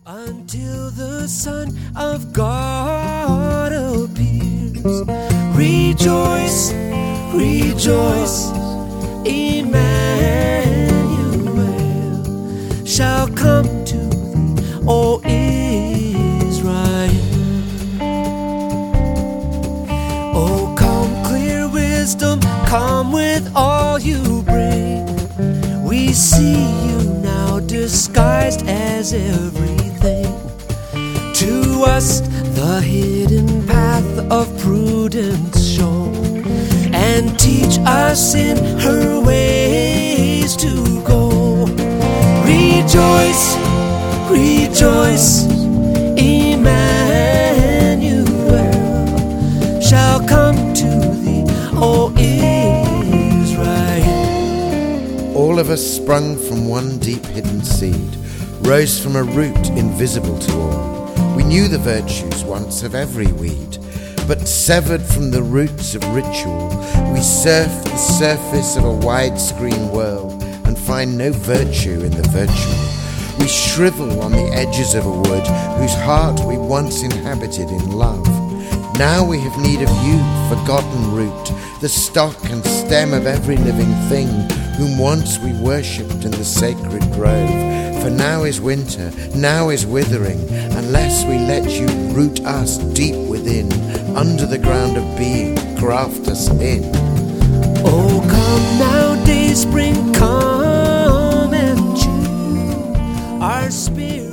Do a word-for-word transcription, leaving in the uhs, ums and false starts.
until the Son of God appears. Rejoice, rejoice, Emmanuel shall come to thee, O Israel. Oh, come, clear wisdom, come with all you bring. We see you now disguised as everything. To us the hidden path of prudence show, and teach us in her ways to go. Rejoice, rejoice, Emmanuel shall come to thee, O Israel. All of us sprung from one deep hidden seed, rose from a root invisible to all. We knew the virtues once of every weed, but severed from the roots of ritual, we surf the surface of a widescreen world and find no virtue in the virtual. We shrivel on the edges of a wood whose heart we once inhabited in love. Now we have need of you, forgotten root, the stock and stem of every living thing, whom once we worshipped in the sacred grove. For now is winter, now is withering, unless we let you root us deep within, under the ground of being, graft us in. Oh, come now, day spring, come and cheer our spirit.